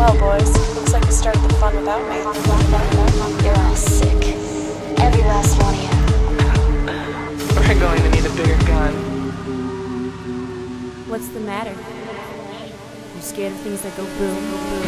Well, boys, looks like you started the fun without me. You're all sick. Every last one of you. We're going to need a bigger gun. What's the matter? You scared of things that go boom, boom, boom?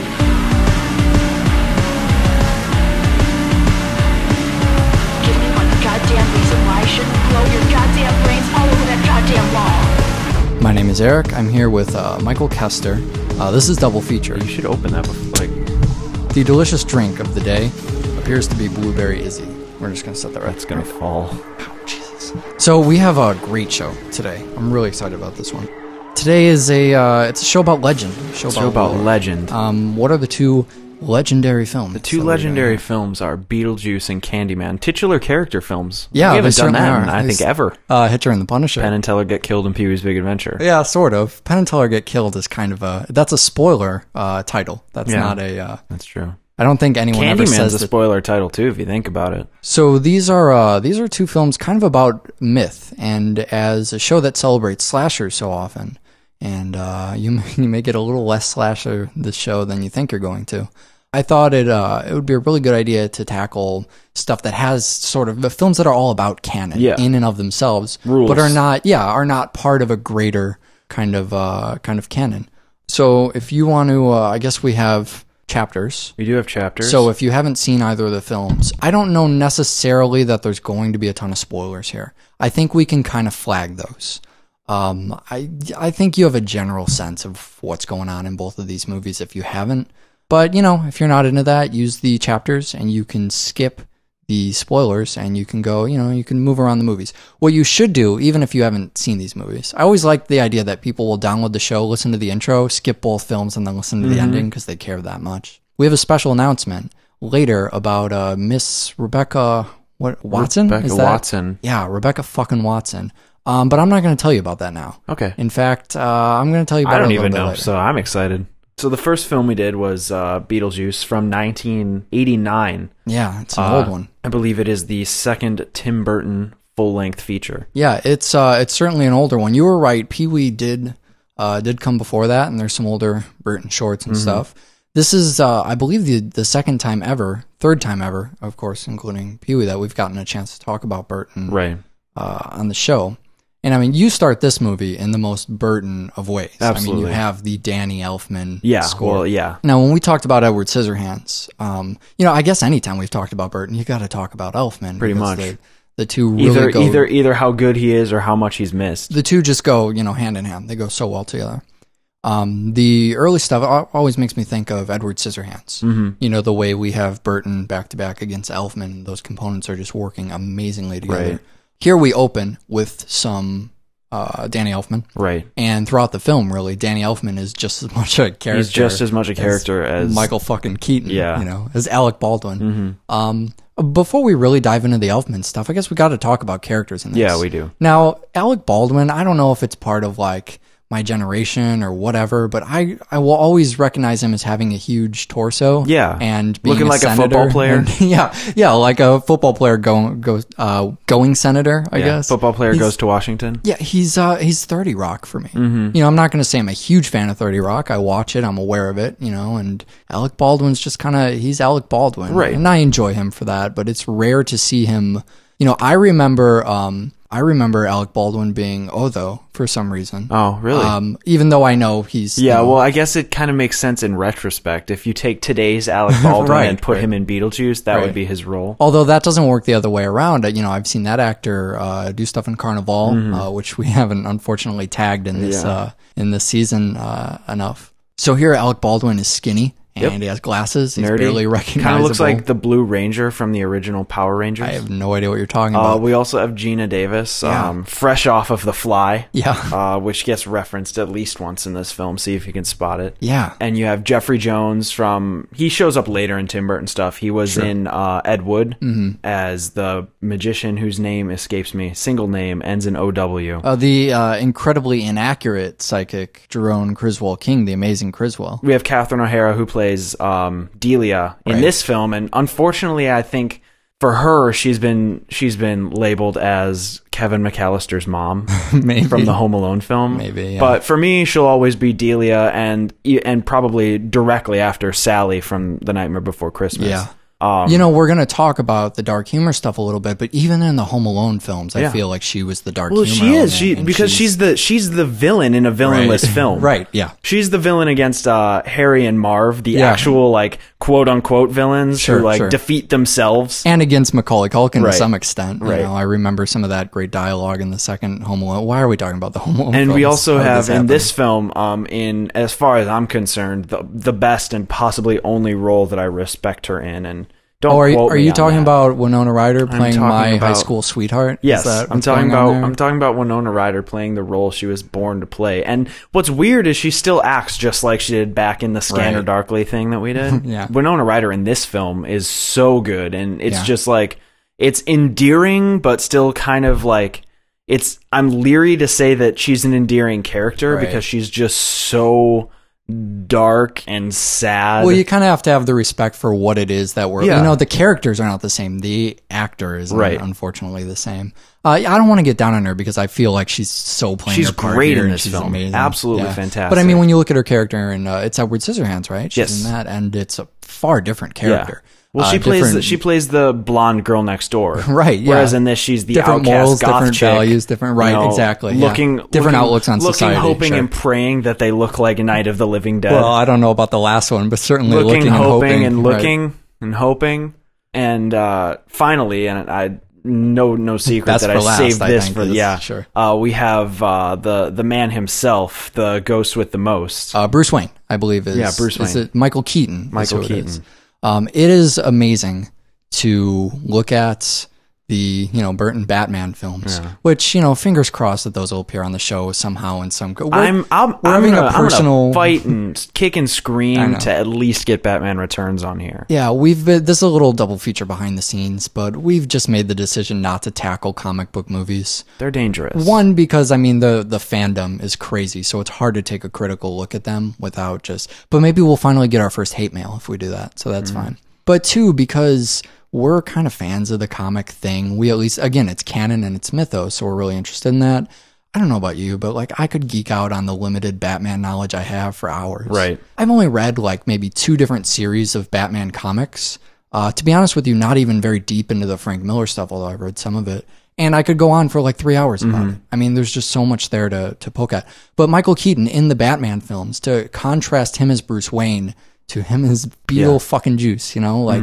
Give me one goddamn reason why I shouldn't blow your goddamn brains all over that goddamn wall. My name is Eric. I'm here with Michael Kester. This is Double Feature. You should open that before, The delicious drink of the day appears to be Blueberry Izzy. We're just going to set that right. It's going to fall. Oh, Jesus. So we have a great show today. I'm really excited about this one. Today is it's a show about legend. Show about legend. What are the two legendary films? The two legendary films are Beetlejuice and Candyman. Titular character films. Yeah, we haven't they done that certainly in, are. I think, ever. Hitcher and the Punisher. Penn and Teller get killed in Pee-wee's Big Adventure. Yeah, sort of. Penn and Teller get killed is kind of that's a spoiler title. That's not a... That's true. I don't think anyone ever says Candyman's a spoiler title, too, if you think about it. So these are two films kind of about myth, and as a show that celebrates slashers so often, and you may get a little less slasher this show than you think you're going to. I thought it would be a really good idea to tackle stuff that has sort of the films that are all about canon in and of themselves, rules, but are not part of a greater kind of canon. So if you want to, I guess we have chapters. We do have chapters. So if you haven't seen either of the films, I don't know necessarily that there's going to be a ton of spoilers here. I think we can kind of flag those. I think you have a general sense of what's going on in both of these movies if you haven't. But, if you're not into that, use the chapters and you can skip the spoilers and you can go, you can move around the movies. What you should do, even if you haven't seen these movies, I always like the idea that people will download the show, listen to the intro, skip both films, and then listen to the ending because they care that much. We have a special announcement later about Miss Rebecca Watson? Rebecca Watson. Yeah, Rebecca fucking Watson. But I'm not going to tell you about that now. Okay. In fact, I'm going to tell you about it a little bit later. I don't even know, so I'm excited. So the first film we did was Beetlejuice from 1989. Yeah, it's an old one. I believe it is the second Tim Burton full-length feature. Yeah, it's certainly an older one. You were right. Pee-wee did come before that, and there's some older Burton shorts and stuff. This is, I believe, the third time ever, of course, including Pee-wee, that we've gotten a chance to talk about Burton on the show. And I mean, you start this movie in the most Burton of ways. Absolutely. I mean, you have the Danny Elfman score. Well, yeah. Now, when we talked about Edward Scissorhands, I guess anytime we've talked about Burton, you got to talk about Elfman. Pretty much. The two really go... Either how good he is or how much he's missed. The two just go, hand in hand. They go so well together. The early stuff always makes me think of Edward Scissorhands. Mm-hmm. The way we have Burton back-to-back against Elfman, those components are just working amazingly together. Right. Here we open with some Danny Elfman. Right. And throughout the film, really, Danny Elfman is just as much a character. He's just as much a character as Michael fucking Keaton. Yeah. As Alec Baldwin. Mm-hmm. Before we really dive into the Elfman stuff, I guess we got to talk about characters in this. Yeah, we do. Now, Alec Baldwin, I don't know if it's part of my generation or whatever, but I will always recognize him as having a huge torso. Yeah. And being looking like a football player. And, yeah, like a football player going senator, I guess. Football player goes to Washington. Yeah, he's 30 Rock for me. Mm-hmm. I'm not going to say I'm a huge fan of 30 Rock. I watch it, I'm aware of it, and Alec Baldwin's just he's Alec Baldwin. Right. And I enjoy him for that, but it's rare to see him, I remember Alec Baldwin being Otho for some reason. Oh, really? Even though I know he's... Yeah, well, I guess it kind of makes sense in retrospect. If you take today's Alec Baldwin and put him in Beetlejuice, that would be his role. Although that doesn't work the other way around. I've seen that actor do stuff in Carnival, which we haven't unfortunately tagged in this season enough. So here Alec Baldwin is skinny. And he has glasses. He's barely recognizable. Kind of looks like the Blue Ranger from the original Power Rangers. I have no idea what you're talking about. We also have Gina Davis, fresh off of The Fly. Yeah. Which gets referenced at least once in this film. See if you can spot it. Yeah. And you have Jeffrey Jones he shows up later in Tim Burton stuff. He was in Ed Wood as the magician whose name escapes me. Single name, ends in O-W. The incredibly inaccurate psychic Jerome Criswell King, the amazing Criswell. We have Catherine O'Hara, who plays Delia in this film, and unfortunately I think for her, she's been labeled as Kevin McAllister's mom Maybe. from the Home Alone film. Maybe, yeah. But for me, she'll always be Delia, and probably directly after Sally from The Nightmare Before Christmas. Yeah. We're going to talk about the dark humor stuff a little bit, but even in the Home Alone films, I feel like she was the dark humor. She is. element, She's the villain in a villainless film. Right, yeah. She's the villain against Harry and Marv, the actual, like, quote-unquote villains who defeat themselves. And against Macaulay Culkin to some extent. Right. I remember some of that great dialogue in the second Home Alone. Why are we talking about the Home Alone And films? we also How did have, this in this film, in as far as I'm concerned, the best and possibly only role that I respect her in, and don't quote are me you on talking that. about Winona Ryder playing talking my high about- school sweetheart? Yes, Is that I'm what's talking going on about there? I'm talking about Winona Ryder playing the role she was born to play. And what's weird is she still acts just like she did back in the Scanner Right. Darkly thing that we did. Yeah. Winona Ryder in this film is so good, and it's Yeah. just like it's endearing, but still kind of like I'm leery to say that she's an endearing character Right. because she's just so dark and sad. Well, you kind of have to have the respect for what it is that we're. Yeah. The characters are not the same. The actor is Right. unfortunately the same. I don't want to get down on her because I feel like she's so playing. She's her part great here, in and this she's film. amazing. Absolutely Yeah. fantastic. But I mean, when you look at her character, and it's Edward Scissorhands, right? She's Yes. in that, and it's a far different character. Well, she plays the blonde girl next door, Right, yeah. Whereas in this, she's the different outcast morals, goth different chick, values, different right, exactly. Yeah. Different outlooks on society. hoping sure. and praying that they look like Night of the Living Dead. Well, I don't know about the last one, but certainly looking, and hoping, and right. looking and hoping, and finally, and I no secret That's that for I last, saved I this think, for is- sure. we have the man himself, the ghost with the most. Bruce Wayne, I believe is Bruce is Wayne. it Michael Keaton. Michael is who it is. Keaton. It is amazing to look at the Burton Batman films, which fingers crossed that those will appear on the show somehow in some. I'm having gonna, a personal I'm gonna fight and kick and I scream know. to at least get Batman Returns on here. Yeah, this is a little double feature behind the scenes, but we've just made the decision not to tackle comic book movies. They're dangerous. One, because the fandom is crazy, so it's hard to take a critical look at them without just. But maybe we'll finally get our first hate mail if we do that, so that's fine. But two, because we're kind of fans of the comic thing. We at least, again, it's canon and it's mythos, so we're really interested in that. I don't know about you, but I could geek out on the limited Batman knowledge I have for hours. Right. I've only read maybe 2 different series of Batman comics. To be honest with you, not even very deep into the Frank Miller stuff, although I've read some of it. And I could go on for 3 hours about it. I mean, there's just so much there to poke at. But Michael Keaton in the Batman films, to contrast him as Bruce Wayne to him as Beetle fucking Juice,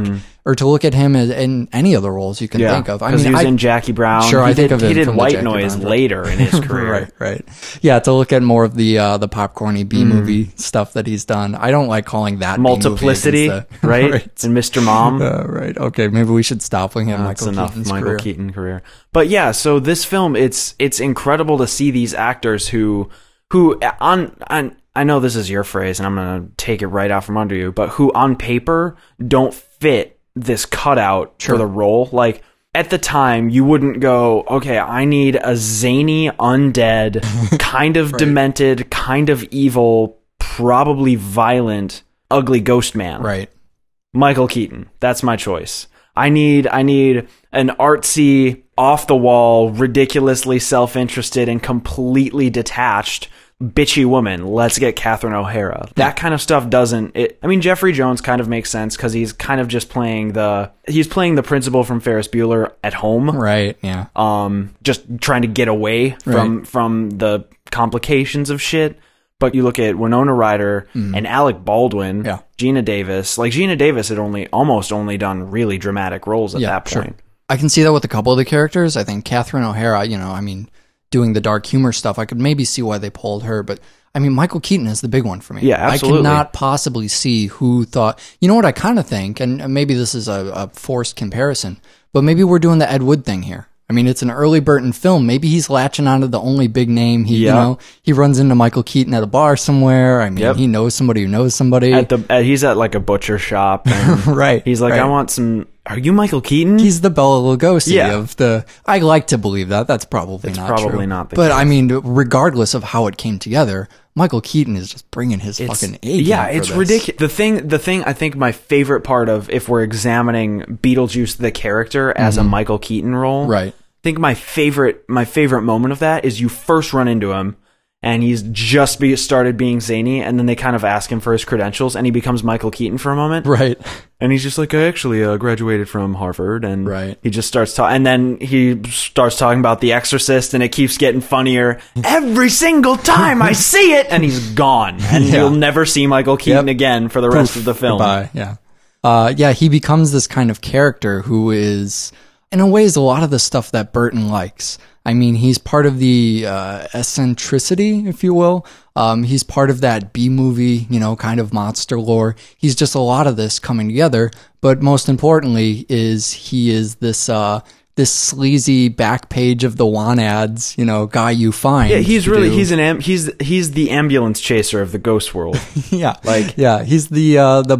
or to look at him in any of the roles you can think of. I mean, he was in Jackie Brown. Sure, I think of him he did from the White Jackie Noise Brown, later in his career. right. Yeah, to look at more of the popcorny B movie stuff that he's done. I don't like calling that Multiplicity, B-movie against right? right. And Mr. Mom. Right. Okay, maybe we should stop looking at That's Michael enough. Keaton's Michael career. Keaton career. But yeah, so this film, it's incredible to see these actors who on I know this is your phrase, and I'm going to take it right out from under you, but who on paper don't fit this cutout for the role. Like, at the time, you wouldn't go, okay, I need a zany, undead, kind of demented, kind of evil, probably violent, ugly ghost man. Right. Michael Keaton. That's my choice. I need an artsy, off-the-wall, ridiculously self-interested, and completely detached bitchy woman. Let's get Catherine O'Hara. That kind of stuff doesn't. I mean, Jeffrey Jones kind of makes sense because he's kind of just playing the principal from Ferris Bueller at home, Right. Yeah. just trying to get away from the complications of shit. But you look at Winona Ryder and Alec Baldwin, Gina Davis. Gina Davis had almost only done really dramatic roles at that point. Sure. I can see that with a couple of the characters. I think Catherine O'Hara, doing the dark humor stuff, I could maybe see why they pulled her, but I mean, Michael Keaton is the big one for me. Yeah, absolutely. I cannot possibly see who thought, what I kind of think, and maybe this is a forced comparison, but maybe we're doing the Ed Wood thing here. I mean, it's an early Burton film. Maybe he's latching onto the only big name. He runs into Michael Keaton at a bar somewhere. I mean, he knows somebody who knows somebody. He's at a butcher shop. And right. He's like, right. I want some are you Michael Keaton? He's the Bela Lugosi Yeah. of the. I like to believe that. That's probably not true. probably not the But case. I mean, regardless of how it came together, Michael Keaton is just bringing his fucking A game. Yeah, for it's this. ridiculous. The thing I think my favorite part of, if we're examining Beetlejuice the character as a Michael Keaton role, Right. I think my favorite moment of that is you first run into him and he's just started being zany, and then they kind of ask him for his credentials, and he becomes Michael Keaton for a moment, Right. and he's just like, I actually graduated from Harvard, and Right. he just starts talking, and then he starts talking about The Exorcist, and it keeps getting funnier every single time I see it, and he's gone, and Yeah. you'll never see Michael Keaton Yep. again for the rest of the film. Goodbye. Yeah. Yeah, he becomes this kind of character who is, in a way, is a lot of the stuff that Burton likes. I mean, he's part of the eccentricity, if you will. He's part of that B-movie, kind of monster lore. He's just a lot of this coming together. But most importantly he is this sleazy back page of the want ads, guy you find. Yeah, he's to really do- he's the ambulance chaser of the ghost world. yeah, like- he's the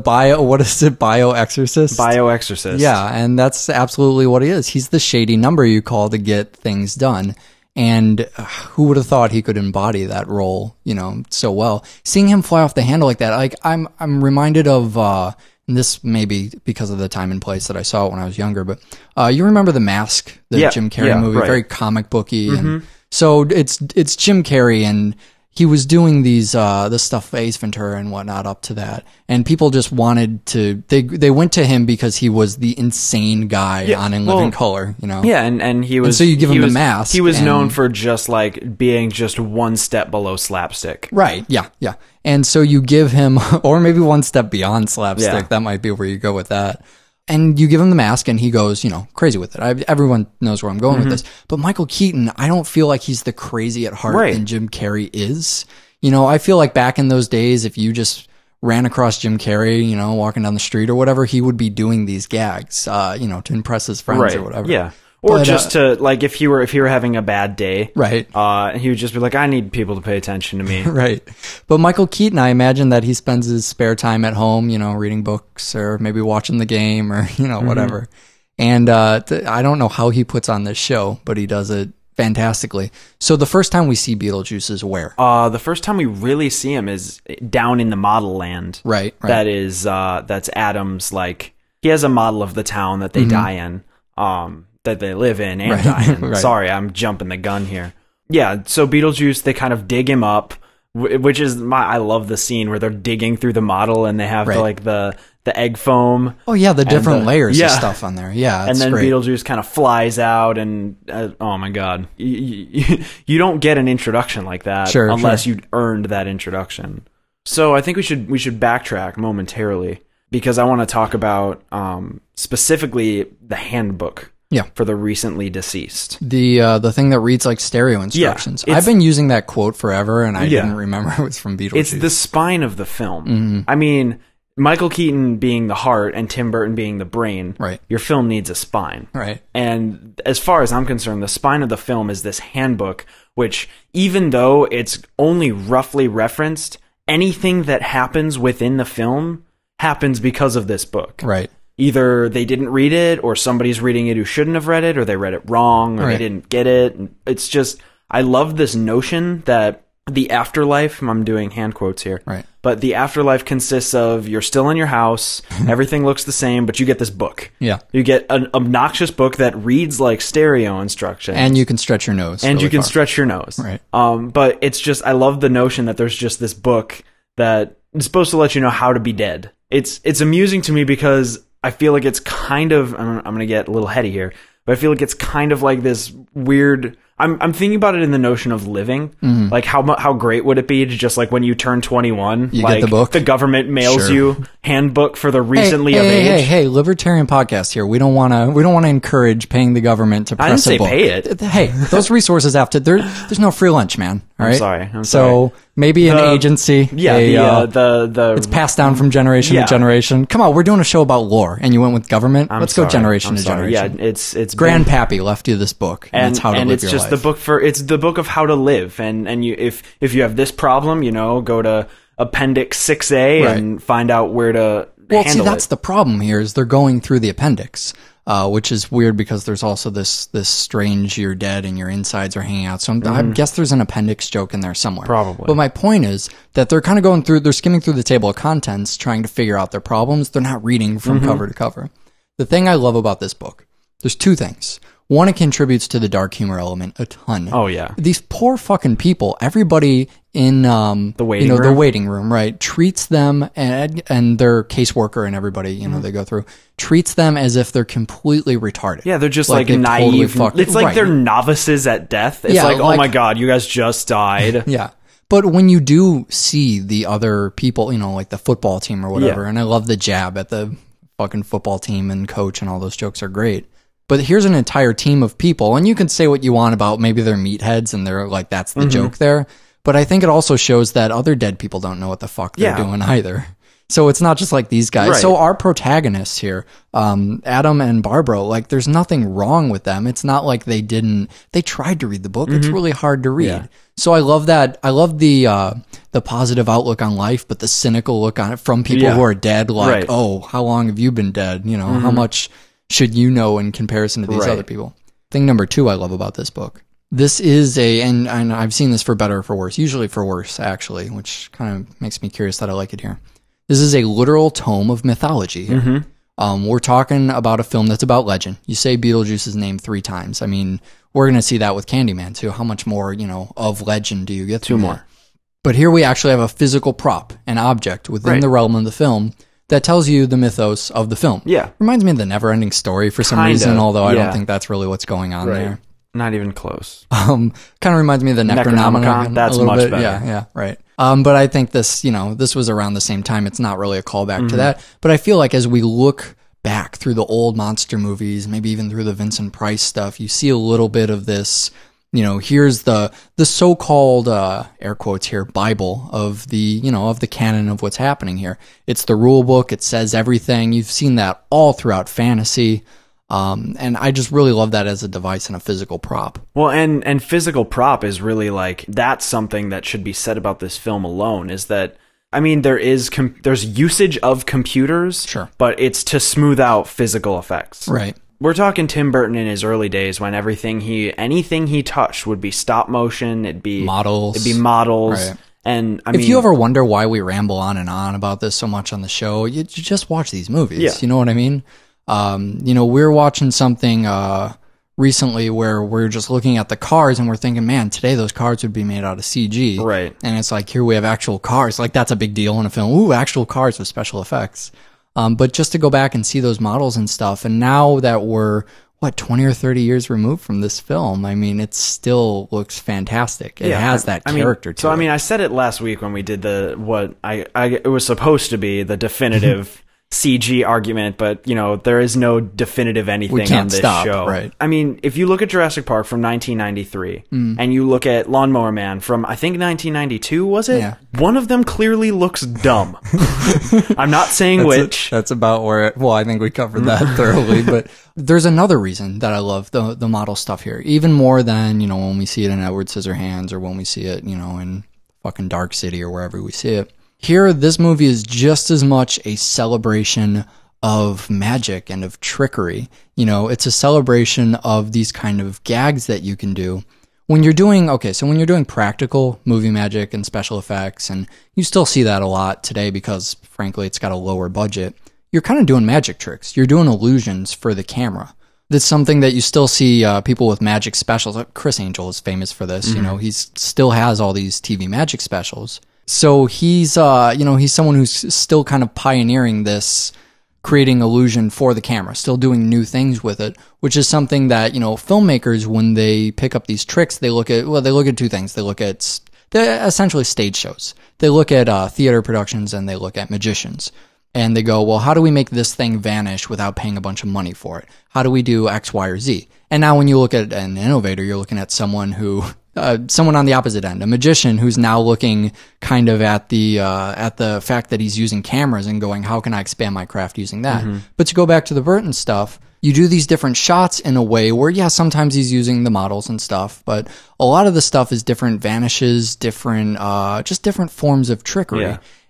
bio exorcist. Bio exorcist. Yeah, and that's absolutely what he is. He's the shady number you call to get things done. And who would have thought he could embody that role, so well? Seeing him fly off the handle like that, like I'm reminded of, and this may be because of the time and place that I saw it when I was younger, but you remember The Mask, the Yeah, Jim Carrey yeah, movie, right. very comic booky, and so it's Jim Carrey, and he was doing these this stuff, Ace Ventura and whatnot, up to that, and people just wanted to. They went to him because he was the insane guy on In Living Color, Yeah, and he was. And so you give he him The was- Mask, He was and- known for just like being just one step below slapstick. Right. Yeah. Yeah. And so you give him, or maybe one step beyond slapstick. Yeah. That might be where you go with that. And you give him The Mask, and he goes, crazy with it. Everyone knows where I'm going with this. But Michael Keaton, I don't feel like he's the crazy at heart Right. than Jim Carrey is. I feel like back in those days, if you just ran across Jim Carrey, walking down the street or whatever, he would be doing these gags, to impress his friends Right. or whatever. Yeah. Or But, just to like if you were having a bad day, Right. he would just be like, I need people to pay attention to me. Right. But Michael Keaton, I imagine that he spends his spare time at home, reading books or maybe watching the game or, whatever. And I don't know how he puts on this show, but he does it fantastically. So the first time we see Beetlejuice is where? The first time we really see him is down in the model land. Right. That is that's Adam's, like, he has a model of the town that they die in, that they live in and Right. die in. Right. Sorry, I'm jumping the gun here. Yeah, so Beetlejuice, they kind of dig him up, which is I love the scene where they're digging through the model and they have Right. the egg foam. Oh, yeah, the different layers yeah. of stuff on there. Yeah, And it's then great. Beetlejuice kind of flies out, and oh my god, you don't get an introduction like that Sure, unless sure. you earned that introduction. So I think we should backtrack momentarily because I want to talk about specifically the handbook. Yeah. For the recently deceased. The thing that reads like stereo instructions. it's- I've been using that quote forever, and I Yeah. didn't remember it was from Beetlejuice. It's the spine of the film. Mm-hmm. I mean, Michael Keaton being the heart and Tim Burton being the brain. Right. Your film needs a spine. Right. And as far as I'm concerned, the spine of the film is this handbook, which even though it's only roughly referenced, anything that happens within the film happens because of this book. Right. Either they didn't read it, or somebody's reading it who shouldn't have read it, or they read it wrong, or Right. they didn't get it. And it's just, I love this notion that the afterlife, I'm doing hand quotes here, Right. but the afterlife consists of you're still in your house, everything looks the same, but you get this book. Yeah. You get an obnoxious book that reads like stereo instructions. And you can stretch your nose. And really you can far. stretch your nose. Right. But it's just, I love the notion that there's just this book that is supposed to let you know how to be dead. It's amusing to me because I feel like it's kind of, I'm going to get a little heady here, but I feel like it's kind of like this weird, I'm thinking about it in the notion of living. Like how great would it be to just like when you turn 21, You like get the book? the government mails Sure. you handbook for the recently of age. Hey, libertarian podcast here. We don't want to encourage paying the government to I press didn't a book. say pay it. Hey, those resources have to. There's no free lunch, man. All right. I'm So sorry. maybe an The- agency. Yeah, the it's passed down from generation Yeah. to generation. Come on, we're doing a show about lore, and you went with government. I'm Let's sorry, go generation I'm to sorry. generation. Yeah, it's Grandpappy left you this book, and it's how to live it's your just life. the book for it's the book of how to live, and you if you have this problem, go to Appendix 6A Right. and find out where to Well, handle see, that's it. the problem here is they're going through the appendix, which is weird because there's also this strange you're dead and your insides are hanging out. So I guess there's an appendix joke in there somewhere. Probably. But my point is that they're kind of they're skimming through the table of contents, trying to figure out their problems. They're not reading from cover to cover. The thing I love about this book, there's two things. One, it contributes to the dark humor element a ton. Oh, yeah. These poor fucking people, everybody in the waiting the room? waiting room, right, treats them and their caseworker and everybody, they go through, treats them as if they're completely retarded. Yeah, they're just like they've naive. fucked- It's like right. they're novices at death. It's Yeah, like, oh like- my God, you guys just died. Yeah. But when you do see the other people, like the football team or whatever, Yeah. and I love the jab at the fucking football team and coach and all those jokes are great. But here's an entire team of people, and you can say what you want about maybe they're meatheads and they're like, that's the joke there. But I think it also shows that other dead people don't know what the fuck they're doing either. So it's not just like these guys. Right. So our protagonists here, Adam and Barbara, like there's nothing wrong with them. It's not like they tried to read the book. It's really hard to read. Yeah. So I love that. I love the positive outlook on life, but the cynical look on it from people Yeah. who are dead. Like, Right. oh, how long have you been dead? How much should you know in comparison to these Right. other people? Thing number 2 I love about this book. This is and I've seen this for better or for worse, usually for worse, actually, which kind of makes me curious that I like it here. This is a literal tome of mythology here. We're talking about a film that's about legend. You say Beetlejuice's name 3 times. I mean, we're going to see that with Candyman too. How much more, of legend do you get through 2 that? more. But here we actually have a physical prop, an object within Right. the realm of the film that tells you the mythos of the film. Yeah. Reminds me of the Never-Ending Story for some Kinda, reason, although I yeah. don't think that's really what's going on there. Not even close. Kind of reminds me of the Necronomicon. Necronomicon, that's a little much bit. better. Yeah, right. But I think this was around the same time. It's not really a callback to that. But I feel like as we look back through the old monster movies, maybe even through the Vincent Price stuff, you see a little bit of this. Here's the so-called air quotes here Bible of the of the canon of what's happening here. It's the rule book. It says everything. You've seen that all throughout fantasy. And I just really love that as a device and a physical prop. Well, and physical prop is really like, that's something that should be said about this film alone, is that, I mean, there's usage of computers, Sure. but it's to smooth out physical effects. Right. We're talking Tim Burton in his early days when anything he touched would be stop motion, it'd be Models. Right. And I mean, If you ever wonder why we ramble on and on about this so much on the show, you just watch these movies. Yeah. You know what I mean? We're watching something recently where we're just looking at the cars and we're thinking, man, today those cars would be made out of CG. Right. And it's like, here we have actual cars. Like, that's a big deal in a film. Ooh, actual cars with special effects. But just to go back and see those models and stuff, and now that we're 20 or 30 years removed from this film, I mean, it still looks fantastic. It has that character to it. So I mean, I said it last week when we did it was supposed to be the definitive CG argument, but there is no definitive anything We can't on this stop, show. right. I mean, if you look at Jurassic Park from 1993 and you look at Lawnmower Man from, I think, 1992, was it? Yeah. One of them clearly looks dumb. I'm not saying which. That's about where I think we covered that thoroughly, but there's another reason that I love the model stuff here, even more than, when we see it in Edward Scissorhands or when we see it, in fucking Dark City or wherever we see it. Here, this movie is just as much a celebration of magic and of trickery. It's a celebration of these kind of gags that you can do. When you're doing practical movie magic and special effects, and you still see that a lot today because, frankly, it's got a lower budget, you're kind of doing magic tricks. You're doing illusions for the camera. That's something that you still see people with magic specials. Chris Angel is famous for this. He still has all these TV magic specials. So he's someone who's still kind of pioneering this, creating illusion for the camera, still doing new things with it, which is something that, filmmakers, when they pick up these tricks, they look at 2 things. They're essentially stage shows. They look at theater productions and they look at magicians. And they go, well, how do we make this thing vanish without paying a bunch of money for it? How do we do X, Y, or Z? And now when you look at an innovator, you're looking at someone on the opposite end, a magician who's now looking kind of at the fact that he's using cameras and going, how can I expand my craft using that? But to go back to the Burton stuff, you do these different shots in a way where, sometimes he's using the models and stuff, but a lot of the stuff is different vanishes, different forms of trickery. Yeah.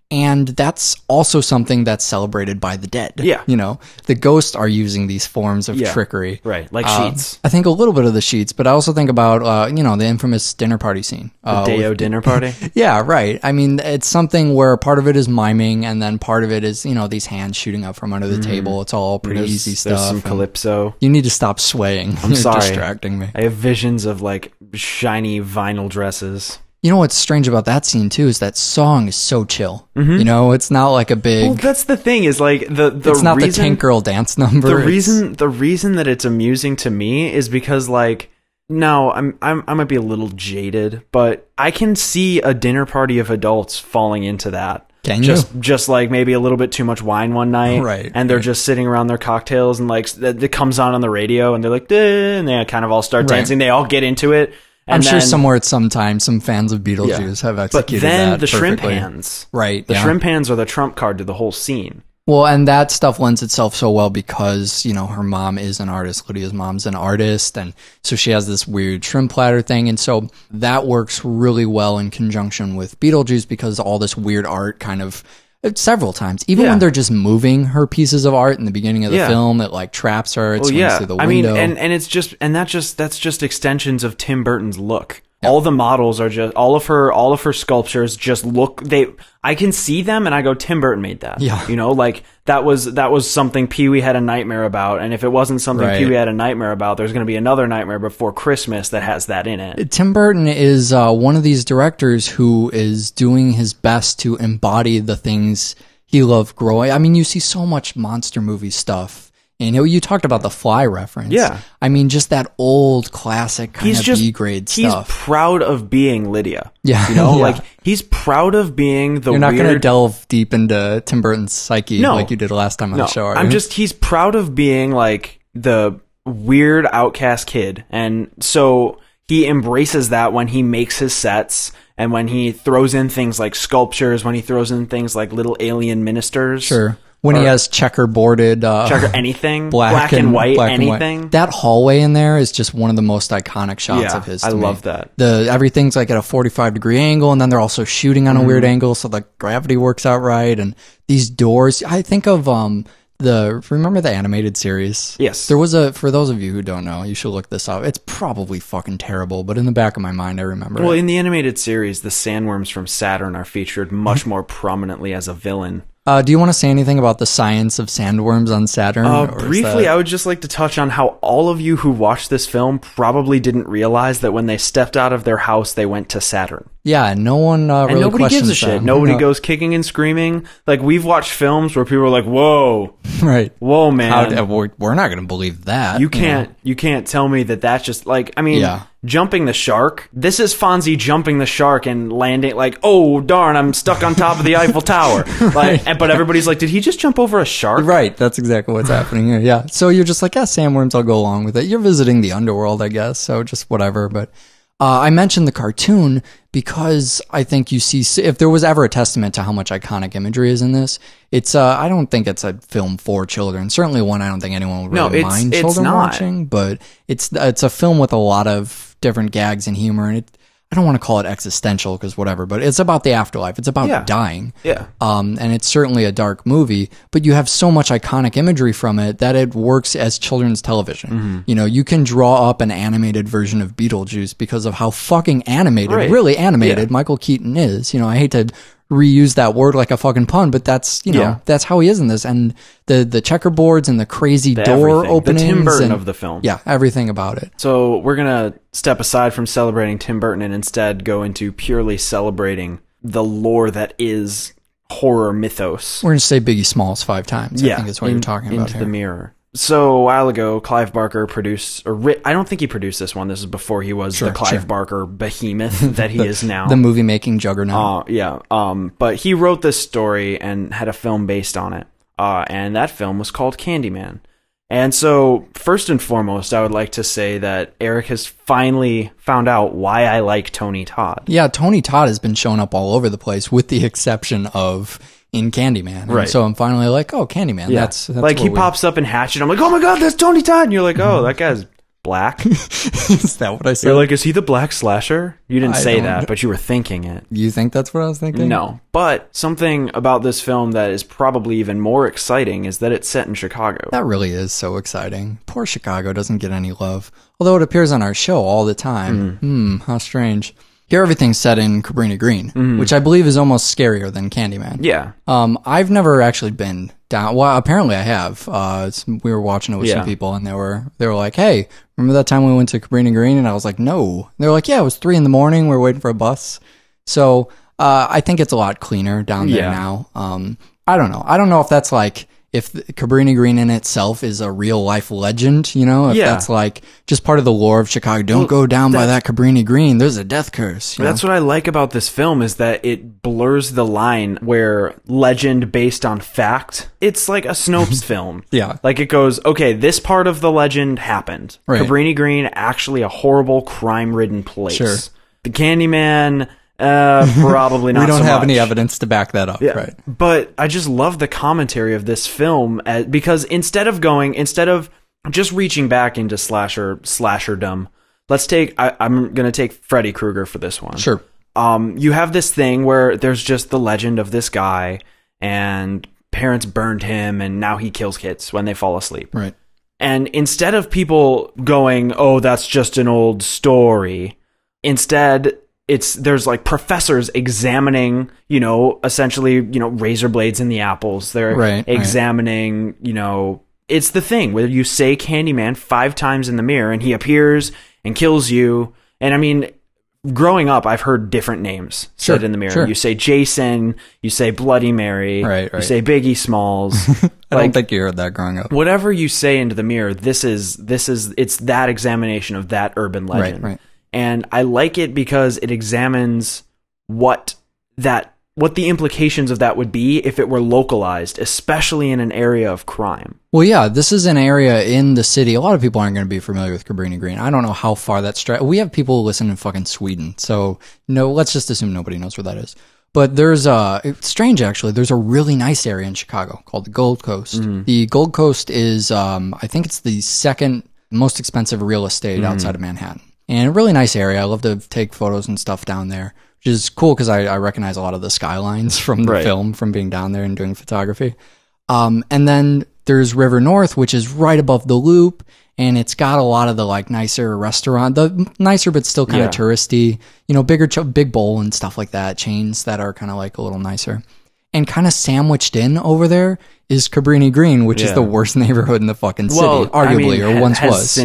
And that's also something that's celebrated by the dead. Yeah. You know, the ghosts are using these forms of Yeah. trickery. Right, like sheets. I think a little bit of the sheets, but I also think about, the infamous dinner party scene. The Deo dinner party. Yeah, right. I mean, it's something where part of it is miming, and then part of it is, these hands shooting up from under the table. It's all pretty easy stuff. There's some and calypso. You need to stop swaying. I'm You're sorry. distracting me. I have visions of like shiny vinyl dresses. You know what's strange about that scene too is that song is so chill. It's not like a big. Well, that's the thing is like the it's not reason, the Tank Girl dance number. The reason that it's amusing to me is because like now I might be a little jaded, but I can see a dinner party of adults falling into that. Can you? Just like maybe a little bit too much wine one night, Right? And they're just sitting around their cocktails, and like it comes on the radio, and they're like, "Duh," and they kind of all start Right. dancing. They all get into it. I'm And sure then- somewhere at some time, some fans of Beetlejuice have But executed then that the shrimp perfectly. hands, Right? The yeah. shrimp hands are the trump card to the whole scene. Well, and that stuff lends itself so well because, her mom is an artist. Lydia's mom's an artist. And so she has this weird shrimp platter thing. And so that works really well in conjunction with Beetlejuice because all this weird art kind of several times, even Yeah. when they're just moving her pieces of art in the beginning of the Yeah. film, it like traps her. It Well, swings yeah, through the I mean, window. and it's just that's just extensions of Tim Burton's look. All the models are just all of her sculptures just look I can see them and I go, Tim Burton made that. Yeah. Like that was something Pee-wee had a nightmare about, and if it wasn't something Right. Pee-wee had a nightmare about, there's going to be another Nightmare Before Christmas that has that in it. Tim Burton is one of these directors who is doing his best to embody the things he loved growing. I mean, you see so much monster movie stuff. And you talked about the Fly reference. Yeah. I mean, just that old classic kind of B-grade stuff. He's proud of being Lydia. Yeah. You know, Yeah. like he's proud of being the You're not weird... going to delve deep into Tim Burton's psyche No. like you did last time on No, the show. Are you? he's proud of being like the weird outcast kid. And so he embraces that when he makes his sets and when he throws in things like sculptures, when he throws in things like little alien ministers. Sure. When he has checkerboarded, anything, black and white, black and white. anything. That hallway in there is just one of the most iconic shots Yeah, of his. I to me. love that. Everything's like at a 45-degree angle, and then they're also shooting on a weird angle, so the gravity works out right. And these doors, I think of remember the animated series? Yes. There was for those of you who don't know, you should look this up. It's probably fucking terrible, but in the back of my mind, I remember Well, it. in the animated series, the sandworms from Saturn are featured much more prominently as a villain. Do you want to say anything about the science of sandworms on Saturn? Or is Briefly, that- I would just like to touch on how all of you who watched this film probably didn't realize that when they stepped out of their house, they went to Saturn. Yeah, no one really And nobody gives a questions shit. them. Nobody No. goes kicking and screaming. Like, we've watched films where people are like, whoa, Right. whoa, man. We're not going to believe that. You can't tell me that that's just like, I mean, Yeah. jumping the shark. This is Fonzie jumping the shark and landing like, oh, darn, I'm stuck on top of the Eiffel Tower. But everybody's like, did he just jump over a shark? Right, that's exactly what's happening here. Yeah. So you're just like, yeah, sandworms, I'll go along with it. You're visiting the underworld, I guess. So just whatever. But I mentioned the cartoon because I think you see, if there was ever a testament to how much iconic imagery is in this, it's, I don't think it's a film for children. Certainly one I don't think anyone would really mind it's children not. watching, but it's a film with a lot of different gags and humor, and I don't want to call it existential because whatever, but it's about the afterlife. It's about dying. Yeah. And it's certainly a dark movie, but you have so much iconic imagery from it that it works as children's television. Mm-hmm. You know, you can draw up an animated version of Beetlejuice because of how fucking animated, Right. really animated Yeah. Michael Keaton is. You know, I hate to reuse that word like a fucking pun, but that's, Yeah. that's how he is in this. And the checkerboards and the crazy door everything. openings. The Tim Burton and- of the film. Yeah, everything about it. So we're going to step aside from celebrating Tim Burton and instead go into purely celebrating the lore that is horror mythos. We're going to say Biggie Smalls 5 times. I think that's what you're talking about Into here. the mirror. So a while ago, Clive Barker produced, I don't think he produced this one. This is before he was the Clive Barker behemoth that he is now. The movie making juggernaut. But he wrote this story and had a film based on it. And that film was called Candyman. And so, first and foremost, I would like to say that Eric has finally found out why I like Tony Todd. Yeah, Tony Todd has been showing up all over the place with the exception of in Candyman. And Right. so I'm finally like, oh, Candyman. Yeah. That's like he what pops up in Hatchet. I'm like, oh my God, that's Tony Todd. And you're like, oh, that guy's black. Is that what I said? You're like, is he the black slasher? You didn't I say don't- that, but you were thinking it. You think that's what I was thinking? No. But something about this film that is probably even more exciting is that it's set in Chicago. That really is so exciting. Poor Chicago doesn't get any love. Although it appears on our show all the time. How strange. Here everything's set in Cabrini Green, which I believe is almost scarier than Candyman. Yeah. I've never actually been down. Well, apparently I have. We were watching it with Yeah. some people, and they were like, "Hey, remember that time we went to Cabrini Green?" And I was like, "No." They were like, "Yeah, it was 3 a.m. We were waiting for a bus." So I think it's a lot cleaner down there Yeah. now. I don't know. I don't know if that's like if Cabrini Green in itself is a real life legend. You know, if Yeah. that's like just part of the lore of Chicago. Don't go down by that Cabrini Green. There's a death curse. You know? That's what I like about this film is that it blurs the line where legend based on fact. It's like a Snopes film. Yeah. Like it goes, okay, this part of the legend happened. Right. Cabrini Green, actually a horrible crime-ridden place. Sure. The Candyman, probably not we don't so have much. any evidence to back that up. Yeah. Right. But I just love the commentary of this film because instead of just reaching back into slasherdom, I'm going to take Freddy Krueger for this one. Sure. You have this thing where there's just the legend of this guy and parents burned him and now he kills kids when they fall asleep. Right. And instead of people going, "Oh, that's just an old story," instead there's like professors examining, essentially, razor blades in the apples. They're Right, examining, it's the thing where you say Candyman 5 times in the mirror and he appears and kills you. And I mean, growing up, I've heard different names said Sure, in the mirror. sure. You say Jason, you say Bloody Mary, Right, you right. say Biggie Smalls. I don't think you heard that growing up. Whatever you say into the mirror, it's that examination of that urban legend. Right. And I like it because it examines what the implications of that would be if it were localized, especially in an area of crime. Well, yeah, this is an area in the city. A lot of people aren't going to be familiar with Cabrini Green. I don't know how far that stretch. We have people who listen in fucking Sweden, so no. Let's just assume nobody knows where that is. But there's it's strange actually. There's a really nice area in Chicago called the Gold Coast. The Gold Coast is, I think it's the second most expensive real estate outside of Manhattan, and a really nice area. I love to take photos and stuff down there, which is cool because I recognize a lot of the skylines from the Right. film from being down there and doing photography. And then there's River North, which is right above the Loop, and it's got a lot of the like nicer restaurant, the nicer but still kind of Yeah. touristy, big bowl and stuff like that, chains that are kind of like a little nicer. And kind of sandwiched in over there is Cabrini Green, which is Yeah. the worst neighborhood in the fucking city, arguably, or once was.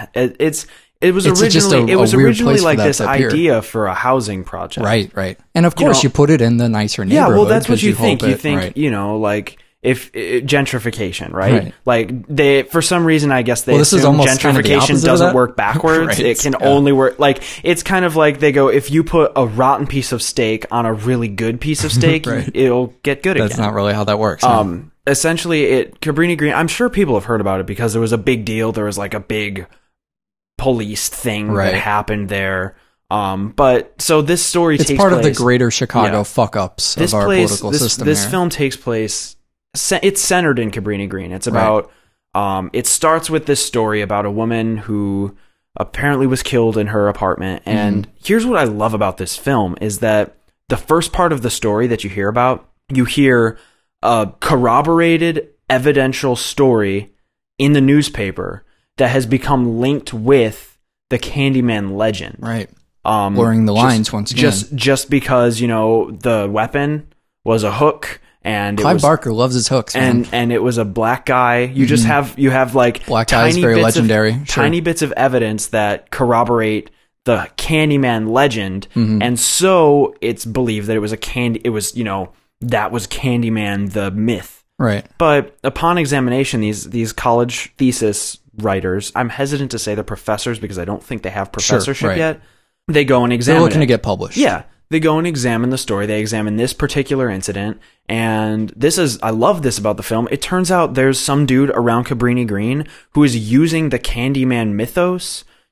It was It's just originally a weird originally place for like that this to appear. idea for a housing project. Right. And of course, you put it in the nicer Yeah, neighborhood. well, that's what 'cause you think. hope You it- think, right. like if gentrification, right? Right. Like they, for some reason, I guess they Well, this is assume almost kind of the gentrification opposite of doesn't that. work backwards. Right, It can yeah. only work like it's kind of like they go, if you put a rotten piece of steak on a really good piece of steak, Right. it'll get good That's again. not really how that works. no. Essentially, Cabrini Green. I'm sure people have heard about it because there was a big deal. There was like a big police thing Right. that happened there. But so this story It's takes part of the place- greater Chicago Yeah. fuck-ups this of our place, political this, system This here. film takes place. It's centered in Cabrini Green. It's about. It starts with this story about a woman who apparently was killed in her apartment. And here's what I love about this film is that the first part of the story that you hear about, you hear a corroborated evidential story in the newspaper that has become linked with the Candyman legend. Right. Um, Blurring the just- lines once again. Just because, the weapon was a hook and it Clive was Barker loves his hooks, man. and it was a black guy. You just have like Black guy is very bits legendary, of, sure. tiny bits of evidence that corroborate the Candyman legend, Mm-hmm. and so it's believed that it was that was Candyman the myth. Right. But upon examination, these college thesis writers, I'm hesitant to say the professors because I don't think they have professorship right. yet. They go and examine. They're looking it. to get published. Yeah. They go and examine the story. They examine this particular incident. And I love this about the film. It turns out there's some dude around Cabrini Green who is using the Candyman mythos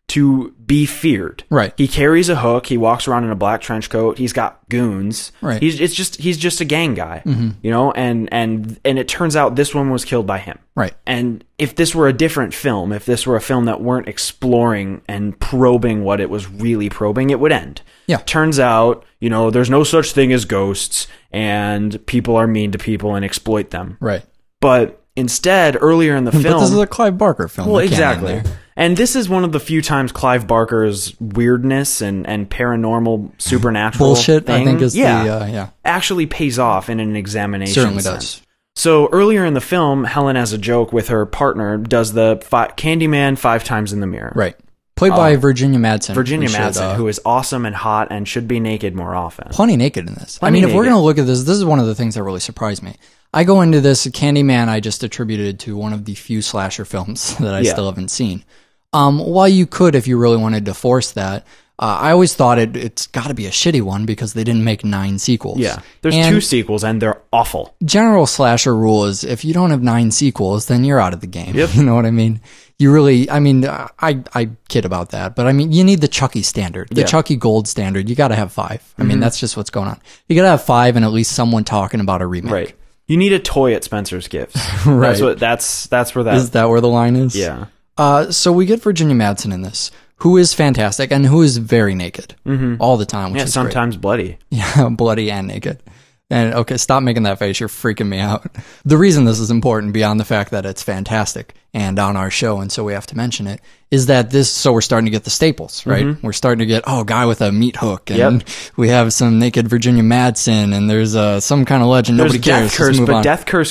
to be feared. Right. He carries a hook. He walks around in a black trench coat. He's got goons. Right. He's just a gang guy, you know, and it turns out this one was killed by him. Right. And if this were a different film, if this were a film that weren't exploring and probing what it was really probing, it would end. Yeah. Turns out, you know, there's no such thing as ghosts and people are mean to people and exploit them. Right. But instead, earlier in the film... But this is a Clive Barker film. Well, They can't exactly. end there. And this is one of the few times Clive Barker's weirdness and paranormal supernatural Bullshit, thing, I think, is yeah, actually pays off in an examination Certainly sense. does. So earlier in the film, Helen, as a joke with her partner, does the Candyman 5 times in the mirror. Right. Played by Virginia Madsen. Virginia We should, Madsen, who is awesome and hot and should be naked more often. plenty naked in this. Plenty I mean, if we're naked. going to look at this is one of the things that really surprised me. I go into this, Candyman I just attributed to one of the few slasher films that I Yeah. still haven't seen. While you could, if you really wanted to force that, I always thought it's got to be a shitty one because they didn't make 9 sequels. Yeah. There's And 2 sequels and they're awful. general slasher rule is if you don't have 9 sequels, then you're out of the game. Yep. You know what I mean? You really, I mean, I kid about that, but I mean, you need the Chucky standard, the Yeah. Chucky Gold standard. You got to have 5. I mean, that's just what's going on. You got to have 5 and at least someone talking about a remake. Right. You need a toy at Spencer's Gifts. Right. That's where that... Is that where the line is? yeah. So we get Virginia Madsen in this, who is fantastic and who is very naked all the time, which Yeah, is sometimes bloody. great. Yeah, bloody and naked. And okay, stop making that face. You're freaking me out. The reason this is important, beyond the fact that it's fantastic and on our show, and so we have to mention it, is that so we're starting to get the staples, right? We're starting to get, guy with a meat hook, and we have some naked Virginia Madsen, and there's some kind of legend. There's Nobody cares. Death Let's Curse, move but on.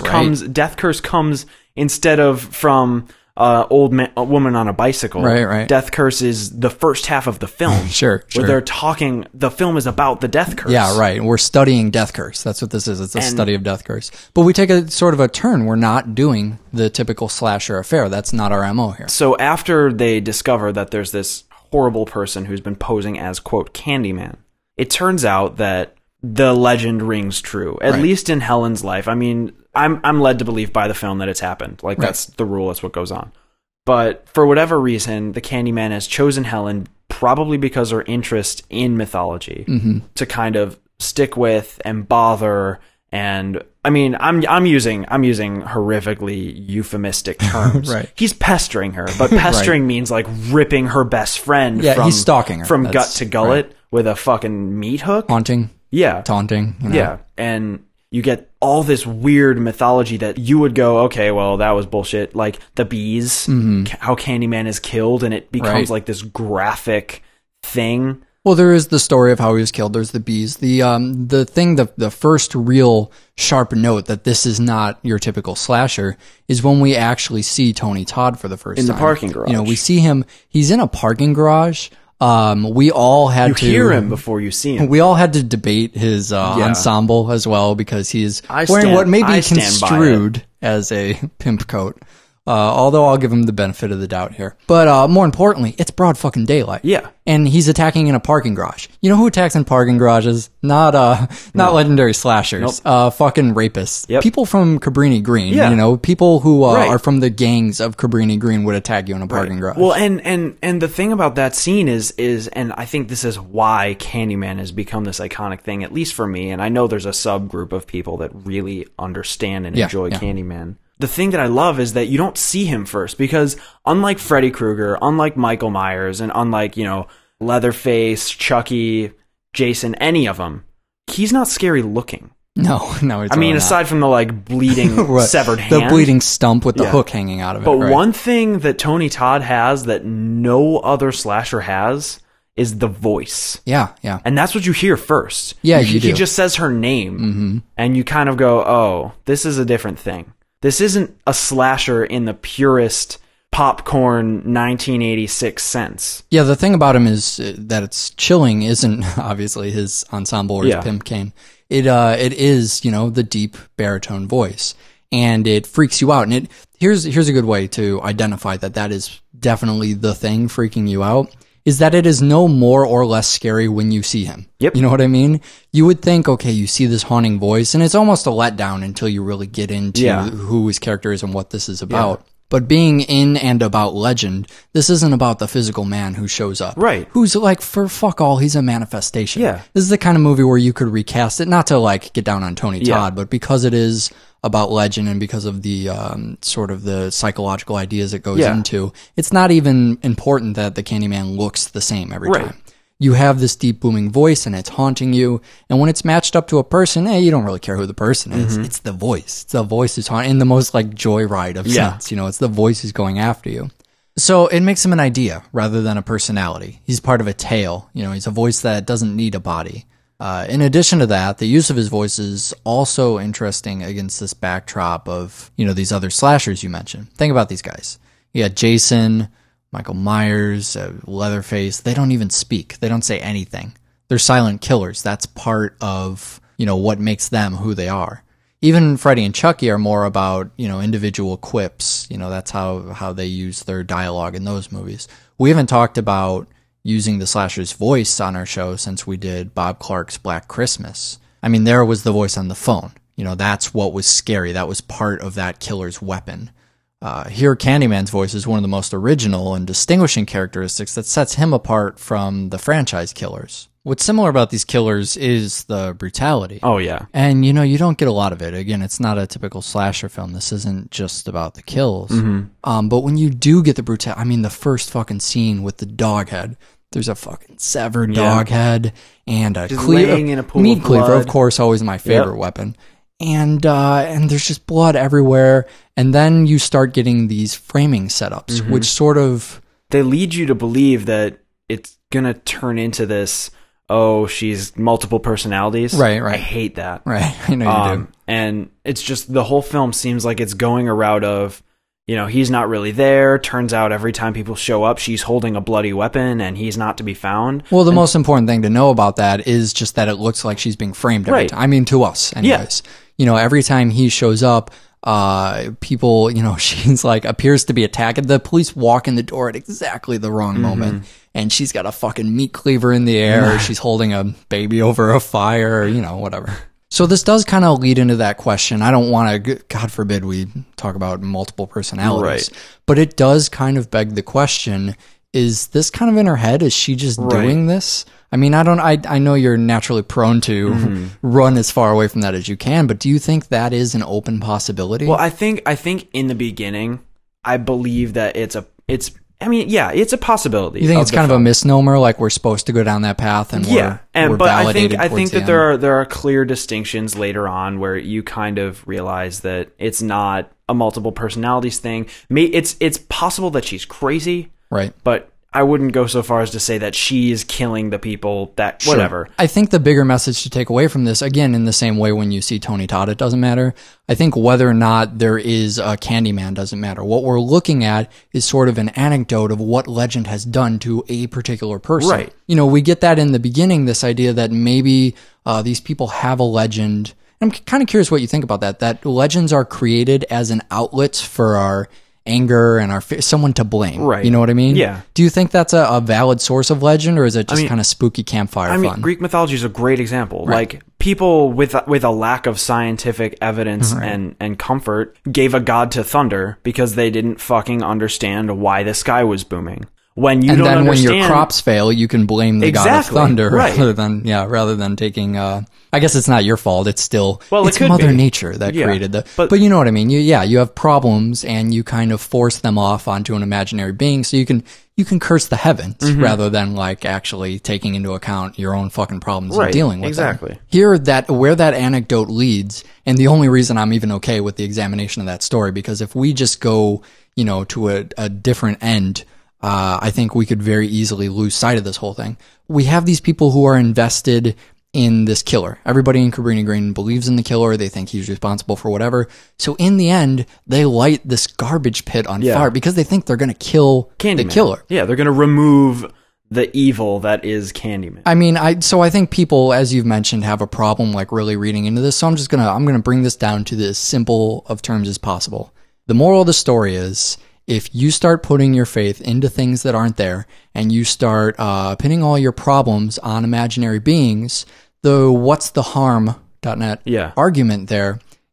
Death Curse comes instead of from a woman on a bicycle. Right. Death Curse is the first half of the film. Sure. Where they're talking, the film is about the Death Curse. Yeah, right. We're studying Death Curse. That's what this is. It's a study of Death Curse. But we take a sort of a turn. We're not doing the typical slasher affair. That's not our MO here. So after they discover that there's this horrible person who's been posing as, quote, Candyman, it turns out that the legend rings true, at least in Helen's life. I mean, I'm led to believe by the film that it's happened. Like, that's the rule. That's what goes on. But for whatever reason, the Candyman has chosen Helen, probably because her interest in mythology, to kind of stick with and bother. And I mean, I'm using horrifically euphemistic terms. Right. He's pestering her, but pestering means like ripping her best friend. Yeah, from, he's stalking her. from That's- gut to gullet with a fucking meat hook. Haunting, Yeah, taunting. You know? yeah, and you get all this weird mythology that you would go, okay, well, that was bullshit. Like the bees, how Candyman is killed, and it becomes Right. like this graphic thing. Well, there is the story of how he was killed. There's the bees. The first real sharp note that this is not your typical slasher is when we actually see Tony Todd for the first time. In the parking garage. You know, we see him. He's in a parking garage. We all had You to hear him before you see him. We all had to debate his ensemble as well because he's wearing what may be construed as a pimp coat. Although I'll give him the benefit of the doubt here. But more importantly, it's broad fucking daylight. Yeah. And he's attacking in a parking garage. You know who attacks in parking garages? Not legendary slashers. Fucking rapists. Yep. People from Cabrini Green. Yeah. You know, people who Right. are from the gangs of Cabrini Green would attack you in a parking garage. Well, and the thing about that scene is, and I think this is why Candyman has become this iconic thing, at least for me, and I know there's a subgroup of people that really understand and enjoy Candyman. The thing that I love is that you don't see him first, because unlike Freddy Krueger, unlike Michael Myers, and unlike, you know, Leatherface, Chucky, Jason, any of them, he's not scary looking. No. I mean, aside from the like bleeding Right. severed hand, the bleeding stump with the Yeah. hook hanging out of it. But right. one thing that Tony Todd has that no other slasher has is the voice. Yeah. And that's what you hear first. Yeah, He you do. just says her name, and you kind of go, oh, this is a different thing. This isn't a slasher in the purest popcorn 1986 sense. Yeah, the thing about him is that it's chilling isn't obviously his ensemble or his pimp cane. It is, you know, the deep baritone voice, and it freaks you out. And here's a good way to identify that is definitely the thing freaking you out, is that it is no more or less scary when you see him. Yep. You know what I mean? You would think, okay, you see this haunting voice, and it's almost a letdown until you really get into who his character is and what this is about. But being in and about Legend, this isn't about the physical man who shows up. Right. Who's like, for fuck all, he's a manifestation. Yeah. This is the kind of movie where you could recast it, not to like get down on Tony Yeah. Todd, but because it is about Legend and because of the sort of the psychological ideas it goes Yeah. into, it's not even important that the Candyman looks the same every Right. time. You have this deep booming voice and it's haunting you. And when it's matched up to a person, you don't really care who the person is. It's the voice. It's the voice is haunting in the most like joyride of Yeah. sense. You know, it's the voice who's going after you. So it makes him an idea rather than a personality. He's part of a tale. You know, he's a voice that doesn't need a body. In addition to that, the use of his voice is also interesting against this backdrop of, you know, these other slashers you mentioned. Think about these guys. You got Jason, Michael Myers, Leatherface. They don't even speak. They don't say anything. They're silent killers. That's part of, you know, what makes them who they are. Even Freddy and Chucky are more about, you know, individual quips. You know, that's how they use their dialogue in those movies. We haven't talked about using the slasher's voice on our show since we did Bob Clark's Black Christmas. I mean, there was the voice on the phone. You know, that's what was scary. That was part of that killer's weapon. Here, Candyman's voice is one of the most original and distinguishing characteristics that sets him apart from the franchise killers. What's similar about these killers is the brutality. Oh, yeah. And, you know, you don't get a lot of it. Again, it's not a typical slasher film. This isn't just about the kills. But when you do get the brutality, I mean, the first fucking scene with the dog head, there's a fucking severed dog head and a Just laying in a pool meat of cleaver, blood. of course, always my favorite weapon. And there's just blood everywhere. And then you start getting these framing setups, which sort of... They lead you to believe that it's going to turn into this, oh, she's multiple personalities. Right. I hate that. Right, I know you do. And it's just the whole film seems like it's going a route of, you know, he's not really there. Turns out every time people show up, she's holding a bloody weapon and he's not to be found. Well, the most important thing to know about that is just that it looks like she's being framed every Right. time. I mean, to us, anyways. You know, every time he shows up, people, you know, she's like, appears to be attacked. The police walk in the door at exactly the wrong moment. And she's got a fucking meat cleaver in the air. She's holding a baby over a fire, you know, whatever. So this does kind of lead into that question. I don't want to, God forbid we talk about multiple personalities. Right. But it does kind of beg the question, is this kind of in her head? Is she just doing this? I mean, I know you're naturally prone to run as far away from that as you can, but do you think that is an open possibility? Well, I think in the beginning, I believe that it's a possibility. You think it's kind of a misnomer, like we're supposed to go down that path and we're but validated I think towards the that there are clear distinctions later on where you kind of realize that it's not a multiple personalities thing. It's possible that she's crazy, right? But I wouldn't go so far as to say that she's killing the people that whatever. I think the bigger message to take away from this, again, in the same way when you see Tony Todd, it doesn't matter. I think whether or not there is a Candyman doesn't matter. What we're looking at is sort of an anecdote of what Legend has done to a particular person. Right. You know, we get that in the beginning, this idea that maybe these people have a legend. I'm kind of curious what you think about that legends are created as an outlet for our anger and someone to blame. Right. You know what I mean? Yeah. Do you think that's a valid source of legend, or is it just kind of spooky campfire fun? I mean, Greek mythology is a great example. Right. Like, people with a lack of scientific evidence and comfort gave a god to thunder because they didn't fucking understand why the sky was booming. When you don't understand, when your crops fail, you can blame the god of thunder rather than taking. I guess it's not your fault. It's still it's Mother Nature that created the. But you know what I mean. You have problems and you kind of force them off onto an imaginary being, so you can curse the heavens rather than like actually taking into account your own fucking problems and dealing with them. Here, where that anecdote leads, and the only reason I'm even okay with the examination of that story, because if we just go, you know, to a different end. I think we could very easily lose sight of this whole thing. We have these people who are invested in this killer. Everybody in Cabrini Green believes in the killer. They think he's responsible for whatever. So in the end, they light this garbage pit on fire because they think they're going to kill the killer. Yeah, they're going to remove the evil that is Candyman. I mean, I think people, as you've mentioned, have a problem like really reading into this. So I'm going to bring this down to the as simple of terms as possible. The moral of the story is, if you start putting your faith into things that aren't there and you start pinning all your problems on imaginary beings, the what's the harm.net argument there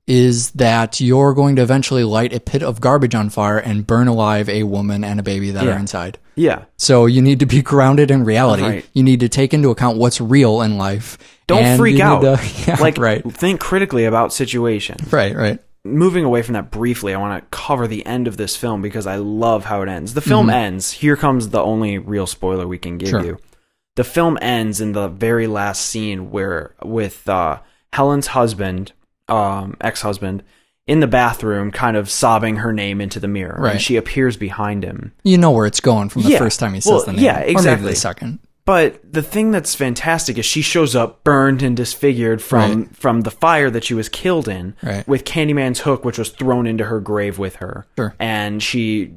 is that you're going to eventually light a pit of garbage on fire and burn alive a woman and a baby that are inside. Yeah. So you need to be grounded in reality. Right. You need to take into account what's real in life. Don't and freak you out. need to- Think critically about situation. Right. Moving away from that briefly, I want to cover the end of this film because I love how it ends. The film ends. Here comes the only real spoiler we can give you. The film ends in the very last scene with Helen's husband, ex-husband, in the bathroom, kind of sobbing her name into the mirror. Right. And she appears behind him. You know where it's going from the first time he says the name. Yeah, exactly. Or maybe the second. But the thing that's fantastic is she shows up burned and disfigured from the fire that she was killed in, with Candyman's hook, which was thrown into her grave with her. Sure. And she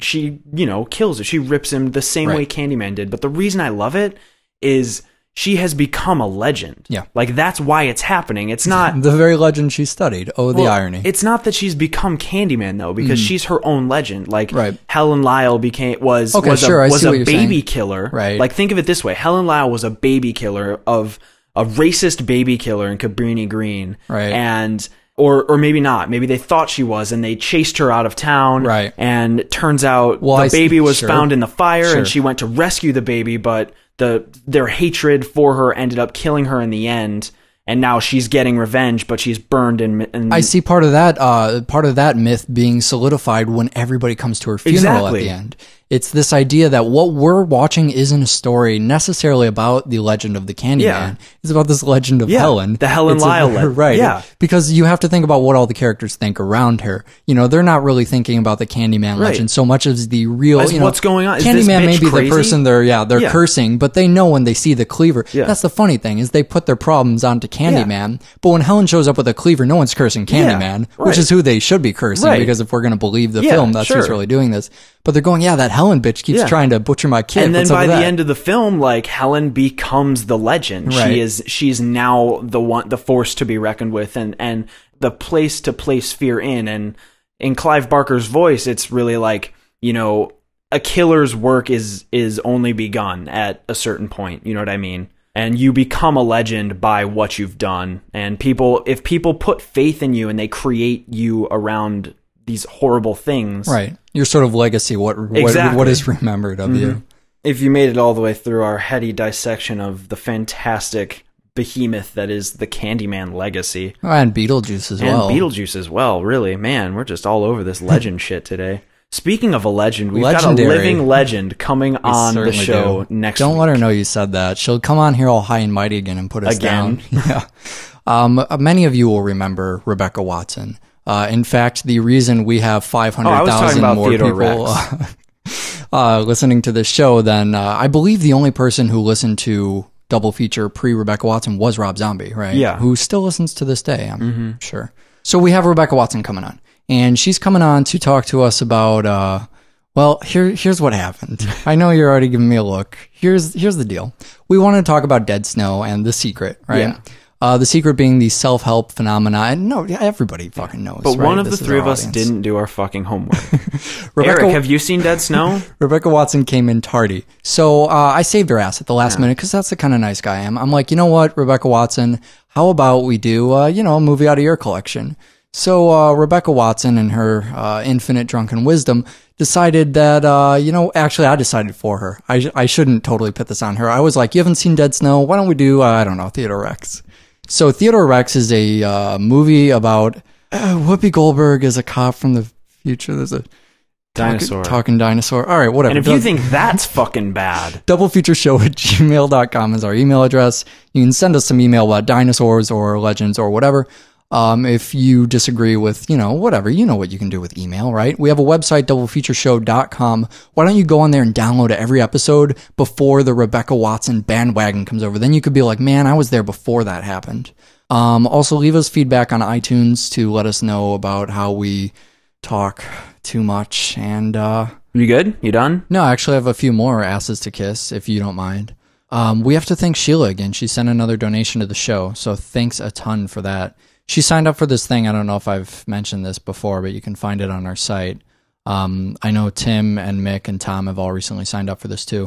kills it. She rips him the same way Candyman did. But the reason I love it is she has become a legend. Yeah. Like, that's why it's happening. It's not... The very legend she studied. Oh, the irony. It's not that she's become Candyman, though, because she's her own legend. Like, Right. Helen Lyle was a baby killer. Right. Like, think of it this way. Helen Lyle was a baby killer of a racist baby killer in Cabrini Green. Right. And... Or maybe not. Maybe they thought she was, and they chased her out of town. Right. And it turns out the baby was found in the fire, and she went to rescue the baby, but their hatred for her ended up killing her in the end. And now she's getting revenge, but she's burned and I see part of that myth being solidified when everybody comes to her funeral at the end. It's this idea that what we're watching isn't a story necessarily about the legend of the Candyman. It's about this legend of Helen. The Helen Lyle legend. Right. Yeah. Because you have to think about what all the characters think around her. You know, they're not really thinking about the Candyman legend so much as the real, what's going on? Is Candyman this bitch may be crazy? the person they're cursing, but they know when they see the cleaver. Yeah. That's the funny thing, is they put their problems onto Candyman, but when Helen shows up with a cleaver, no one's cursing Candyman, which is who they should be cursing, because if we're going to believe the film, that's who's really doing this. But they're going, that Helen bitch keeps trying to butcher my kid. And then by the end of the film, like, Helen becomes the legend. Right. She's now the force to be reckoned with, and the place to place fear in. And in Clive Barker's voice, it's really like, a killer's work is only begun at a certain point. You know what I mean? And you become a legend by what you've done. And if people put faith in you and they create you around these horrible things, right? Your sort of legacy, what is remembered of you. If you made it all the way through our heady dissection of the fantastic behemoth that is the Candyman legacy, and Beetlejuice as well, really, man, we're just all over this legend shit today. Speaking of a legend, we've Legendary. got a living legend coming on the show next week. Don't let her know you said that. She'll come on here all high and mighty again and put us down. Yeah. Many of you will remember Rebecca Watson. In fact, the reason we have 500,000 more people listening to this show than I believe the only person who listened to Double Feature pre-Rebecca Watson was Rob Zombie, right? Yeah. Who still listens to this day, I'm sure. So we have Rebecca Watson coming on. And she's coming on to talk to us about, here's what happened. I know you're already giving me a look. Here's the deal. We want to talk about Dead Snow and The Secret, right? Yeah. The Secret being the self-help phenomena. And no, everybody fucking knows. But right? one of This the is three our of us audience. didn't do our fucking homework. Rebecca, Eric, have you seen Dead Snow? Rebecca Watson came in tardy. So I saved her ass at the last minute because that's the kind of nice guy I am. I'm like, you know what, Rebecca Watson, how about we do, a movie out of your collection? So Rebecca Watson, in her infinite drunken wisdom, decided that, actually I decided for her. I shouldn't totally put this on her. I was like, you haven't seen Dead Snow? Why don't we do, Theodore Rex? So Theodore Rex is a movie about Whoopi Goldberg as a cop from the future. There's a talking dinosaur. All right, whatever. And if you think that's fucking bad, doublefeatureshow@gmail.com is our email address. You can send us some email about dinosaurs or legends or whatever. If you disagree with, whatever, you know what you can do with email, right? We have a website, doublefeatureshow.com. Why don't you go on there and download every episode before the Rebecca Watson bandwagon comes over? Then you could be like, man, I was there before that happened. Also, leave us feedback on iTunes to let us know about how we talk too much. And you good? You done? No, actually, I have a few more asses to kiss, if you don't mind. We have to thank Sheila again. She sent another donation to the show, so thanks a ton for that. She signed up for this thing. I don't know if I've mentioned this before, but you can find it on our site. I know Tim and Mick and Tom have all recently signed up for this too.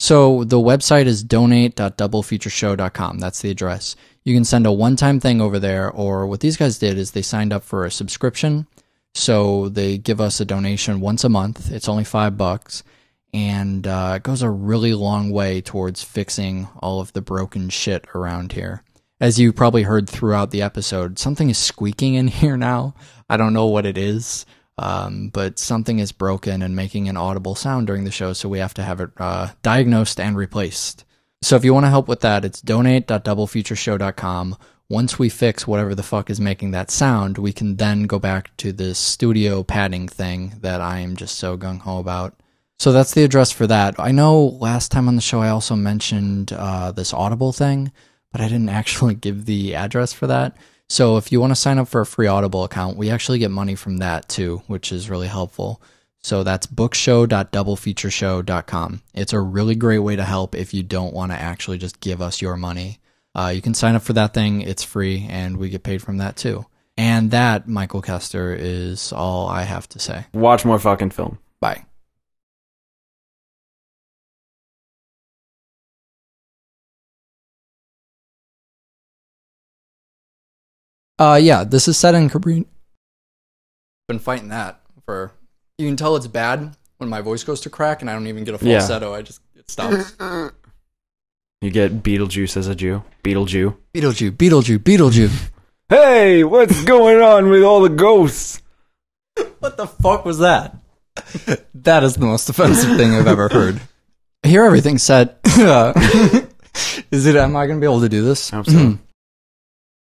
So the website is donate.doublefeatureshow.com. That's the address. You can send a one-time thing over there, or what these guys did is they signed up for a subscription. So they give us a donation once a month. It's only $5, and it goes a really long way towards fixing all of the broken shit around here. As you probably heard throughout the episode, something is squeaking in here now. I don't know what it is, but something is broken and making an audible sound during the show, so we have to have it diagnosed and replaced. So if you want to help with that, it's donate.doublefeatureshow.com. Once we fix whatever the fuck is making that sound, we can then go back to this studio padding thing that I am just so gung-ho about. So that's the address for that. I know last time on the show I also mentioned this Audible thing, but I didn't actually give the address for that. So if you want to sign up for a free Audible account, we actually get money from that too, which is really helpful. So that's bookshow.doublefeatureshow.com. It's a really great way to help if you don't want to actually just give us your money. You can sign up for that thing. It's free, and we get paid from that too. And that, Michael Kester, is all I have to say. Watch more fucking film. Bye. Yeah, this is set in Cabrini. Been fighting that for... You can tell it's bad when my voice goes to crack and I don't even get a falsetto. Yeah. It stops. You get Beetlejuice as a Jew. Beetlejuice. Hey, what's going on with all the ghosts? What the fuck was that? That is the most offensive thing I've ever heard. I hear everything said. Am I going to be able to do this? I hope so.